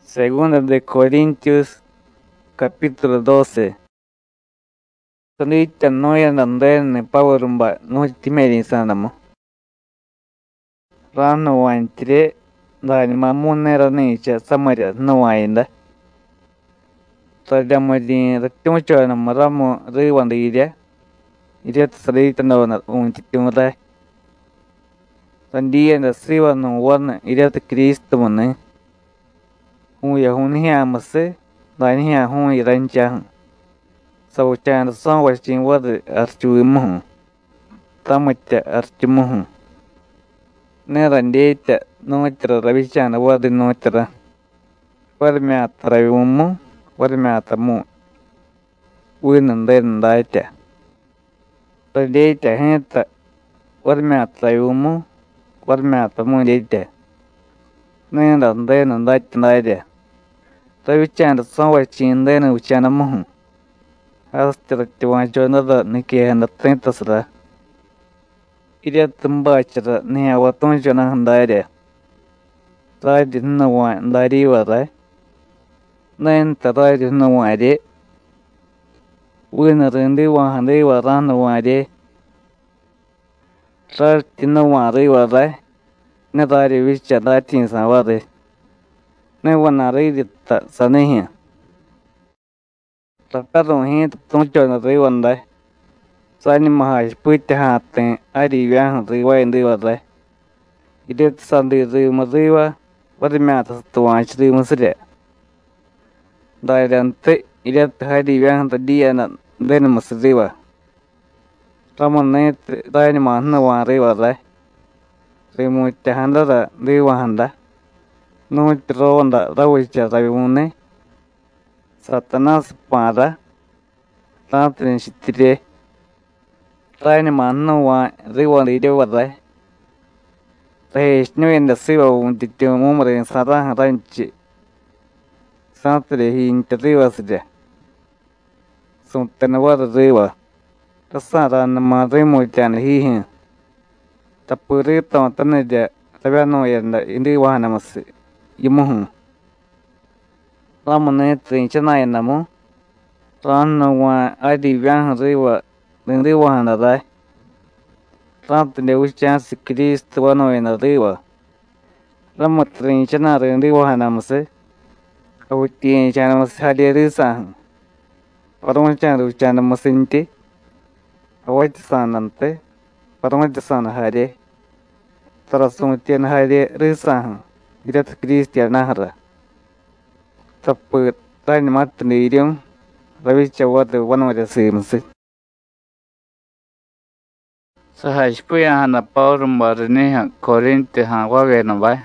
Segunda de Corintios, capítulo 12. Sonita no ya nandene pawarumba no timeri sanamo. Rano wantire dani mamunera nicha samaria no wainda. Tadamadi ratimucho na maramo riwanda iria. Iria tsadita no na untitimura. Sandia na siwa no wana iria ta Cristo mone. Uya hunia mase dani hia hun irancha. Sau chan son wachin wad archuimuhu. Tamata archumuhu. Nerandeta notra ravichana wad notra. Warmiata ravimumu, warmiata mu. Winan daita. Randeta henta warmiata ravimumu, warmiata mu deta. Neran daita daita. Ravichana son wachin dena uchana muhu. Hasta tiwanchonada nikihanda tentasra. Iria tumbachara ni awatonchona handaire. Radi nawa ndari wada. Nenta radi nawa de. Wina rendi wahande warana wade. Radi nawa re wada. Nedari vicha datin sa wade. Ne wana reidi ta sanehia. Tapado gente toncho na riwanda. Sani mahaj puite hate ari viajan riwa indiwa da. Idet sandi riwa riwa. Wadi miata tuanch riwa sire. Dairante idet hari viajan ta dia na dena mas riwa. Ramon net daini mahna wa riwa da. Rimu ite handa da riwa handa. No rawanda rawicha rawune. Satanas pada. Tantrin shitire. Raini manna wa riwa riwa da. Tahish nuenda siwa untitio mumre sarah ranchi. Santri hinta riwa sida. Suntanawada riwa. Tasara nama rimu jana hihin. Tapurito tanaja tabiano yanda indiwa namasi. Yumuhu. Ramone trinchana yanamu. Rana wa adi viajan riwa. Riwa handa da. Rantane uchansi Cristo wano yanda riwa. Rama trinchana riwa hanamase. Awutien chanamase hadia risa. Paramachan uchanamase nti. Awatisanante. Paramachan hadia. Tarasumutian hadia risa. Irat Cristo nahara. Tapu tani matni idiom. Ravicha wada wano wada simse. Sahajpuya hana paurum barneha Korinte han wagena bai.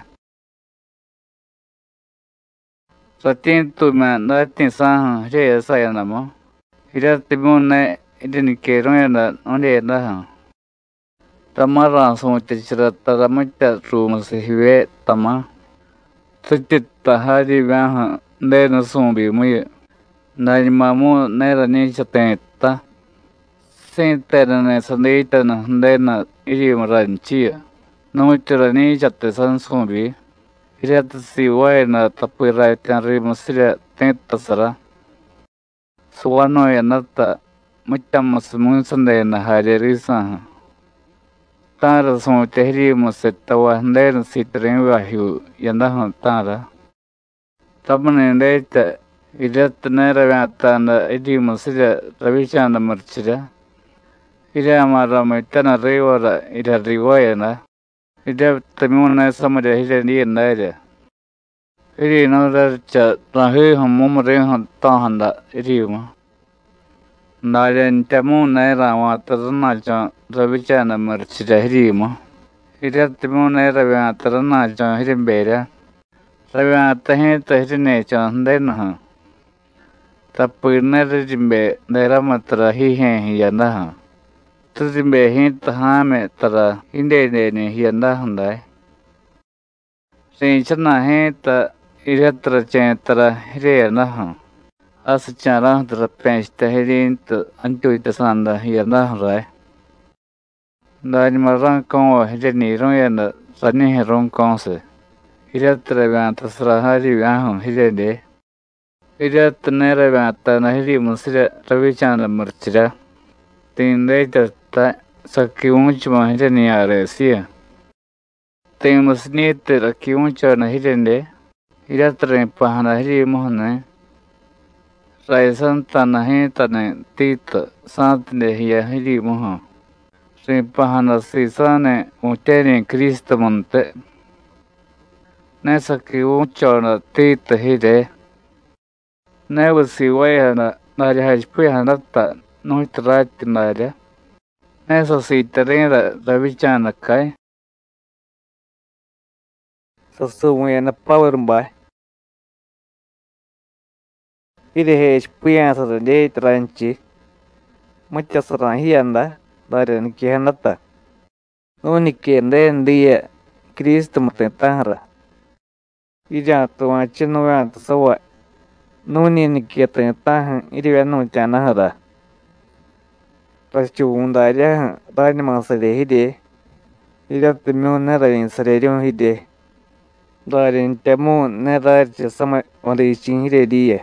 Satin tu ma natin sahan reya sayana mo. Hirati mune idini kerong yana onde na. Tamara somote chirata ramita ruma se hive tama. Satit tahari vaha ndena sombi muye. Nani mamu nera ni chatenta. Senterane sandeitana ndena idioma ranchia. Noitera ni chatte sansombi. Iriata si waina tapuira tan rimusira tentasara. Suwano ya nata mutamas munsandena haririsa. Tara son tehrimus tawa ndena sitren wahiu yandahan tara. Tabane ndeta iriata nera vatana idioma sira ravichana marchira. Ida amara maitana riwara ida riwayana. Ida tamuna samada hida ni naira. Iri nara cha rahi hamum rehan tahanda iriuma. Naren tamu naira watarana cha ravichana marchira iriuma. Ida tamu naira watarana cha hirimbera. Ravatahe tahirine cha handena. Tapurna rimbe naira matra hihen yanaha. Tuzimbe hinta hame tara hinde ne hianda handai. Sinchana hinta iratra chen tara hire naha. Asachara tara penchta hirinta antuita sanda hianda handai. Dani marang kong hire ni rong yana sani hirong kong se. Iratrevanta Srahari Ahon Hilede. Iratnerevanta Nahiri Musira Ravichandra Murchira. Tindeta Sakiunchma Hiraniaresia. Temusnite Rakiuncha Nahirende. Iratre Pahanahiri Mohane. Raisanta Nahitane Tita Santne Hiahiri Moha. Ripahana Sisane Muteri Cristo Monte. Nesaki Uchona Tita Hide. Never see Wayana Narihashpianata Nutrati Nadia. Nessa si Terena Ravichana Kai. So when a power by. It is Pians of the day tranchi. Muchas Rahianda, that in Kianata. Only can then dear Cristo Montetara. Ija to a chinoan to so what? No need get a tahan, it is no chanahara. Pachunda, Dynamon said he got the moon never in Seredion Hide. Died in Temu, never just some on the Chinhide.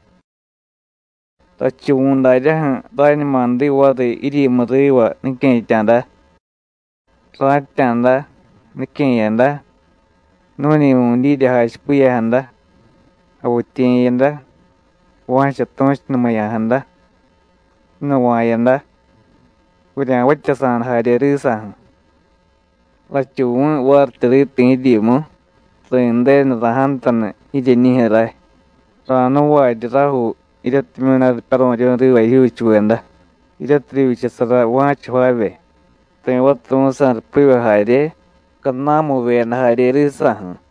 Pachunda, Dynamon, they were the idiot Madriva, Nikin Tanda. Right Tanda, Nikin Yanda. No need the high Spuyanda. I would think yanda. Watch a touch no my handa. No wayanda. With a wetchasan had a reason. Like you won't work to read the idiom. So in then the Hantan, he didn't hear right. No why the Rahu, it at me as Paron River huge wenda. It at three which is a watch highway. Then what those are priva hide. Kanamu and hide a reason.